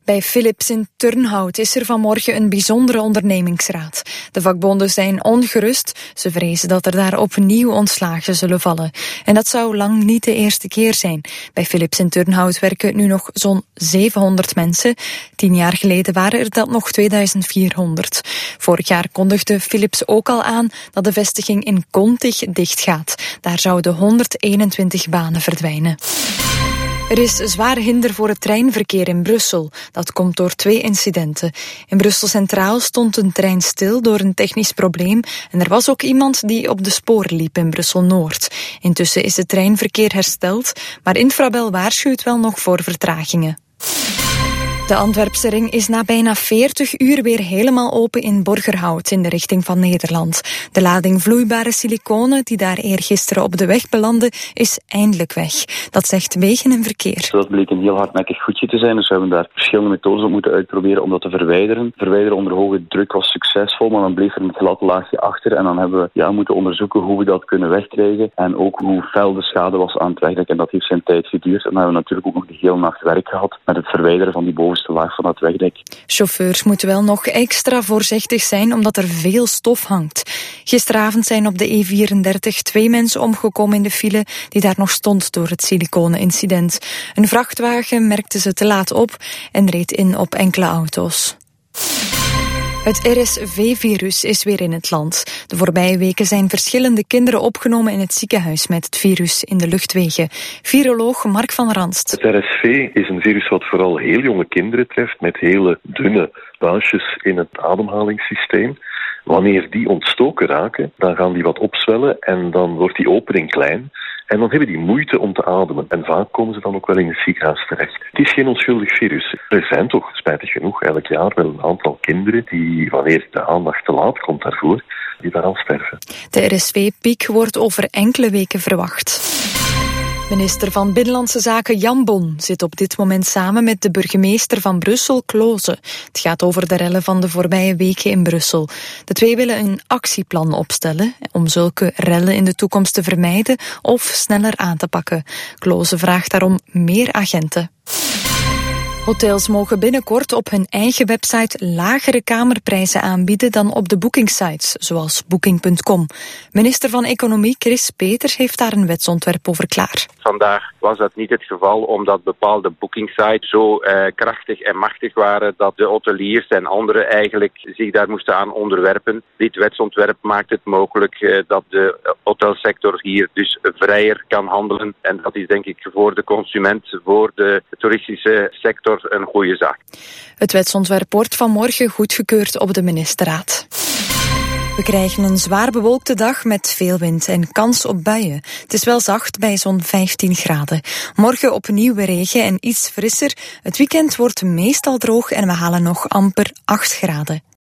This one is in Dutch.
Bij Philips in Turnhout is er vanmorgen een bijzondere ondernemingsraad. De vakbonden zijn ongerust. Ze vrezen dat er daar opnieuw ontslagen zullen vallen. En dat zou lang niet de eerste keer zijn. Bij Philips in Turnhout werken nu nog zo'n 700 mensen. 10 jaar geleden waren er dat nog 2400. Vorig jaar kondigde Philips ook al aan dat de vestiging in Kontig dichtgaat. Daar zouden 121 banen verdwijnen. Er is zwaar hinder voor het treinverkeer in Brussel. Dat komt door 2 incidenten. In Brussel Centraal stond een trein stil door een technisch probleem en er was ook iemand die op de sporen liep in Brussel-Noord. Intussen is het treinverkeer hersteld, maar Infrabel waarschuwt wel nog voor vertragingen. De Antwerpse ring is na bijna 40 uur weer helemaal open in Borgerhout in de richting van Nederland. De lading vloeibare siliconen die daar eergisteren op de weg belandde is eindelijk weg. Dat zegt Wegen en Verkeer. Dat bleek een heel hardnekkig goedje te zijn, dus we hebben daar verschillende methodes op moeten uitproberen om dat te verwijderen. Verwijderen onder hoge druk was succesvol, maar dan bleef er een glad laagje achter en dan hebben we moeten onderzoeken hoe we dat kunnen wegkrijgen en ook hoe fel de schade was aan het wegdek. En dat heeft zijn tijd geduurd en dan hebben we natuurlijk ook nog de hele nacht werk gehad met het verwijderen van die bovenste laag van het wegdek. Chauffeurs moeten wel nog extra voorzichtig zijn omdat er veel stof hangt. Gisteravond zijn op de E34 2 mensen omgekomen in de file die daar nog stond door het siliconen-incident. Een vrachtwagen merkte ze te laat op en reed in op enkele auto's. Het RSV-virus is weer in het land. De voorbije weken zijn verschillende kinderen opgenomen in het ziekenhuis met het virus in de luchtwegen. Viroloog Mark van Ranst. Het RSV is een virus wat vooral heel jonge kinderen treft met hele dunne buisjes in het ademhalingssysteem. Wanneer die ontstoken raken, dan gaan die wat opzwellen en dan wordt die opening klein. En dan hebben die moeite om te ademen. En vaak komen ze dan ook wel in het ziekenhuis terecht. Het is geen onschuldig virus. Er zijn toch, spijtig genoeg, elk jaar wel een aantal kinderen die, wanneer de aandacht te laat komt daarvoor, die daaraan sterven. De RSV-piek wordt over enkele weken verwacht. Minister van Binnenlandse Zaken Jan Bon zit op dit moment samen met de burgemeester van Brussel, Kloze. Het gaat over de rellen van de voorbije weken in Brussel. De twee willen een actieplan opstellen om zulke rellen in de toekomst te vermijden of sneller aan te pakken. Kloze vraagt daarom meer agenten. Hotels mogen binnenkort op hun eigen website lagere kamerprijzen aanbieden dan op de boekingsites, zoals Booking.com. Minister van Economie Chris Peters heeft daar een wetsontwerp over klaar. Vandaag was dat niet het geval, omdat bepaalde boekingsites zo krachtig en machtig waren dat de hoteliers en anderen eigenlijk zich daar moesten aan onderwerpen. Dit wetsontwerp maakt het mogelijk dat de hotelsector hier dus vrijer kan handelen. En dat is denk ik voor de consument, voor de toeristische sector een goede zaak. Het wetsontwerp wordt vanmorgen goedgekeurd op de ministerraad. We krijgen een zwaar bewolkte dag met veel wind en kans op buien. Het is wel zacht bij zo'n 15 graden. Morgen opnieuw regen en iets frisser. Het weekend wordt meestal droog en we halen nog amper 8 graden.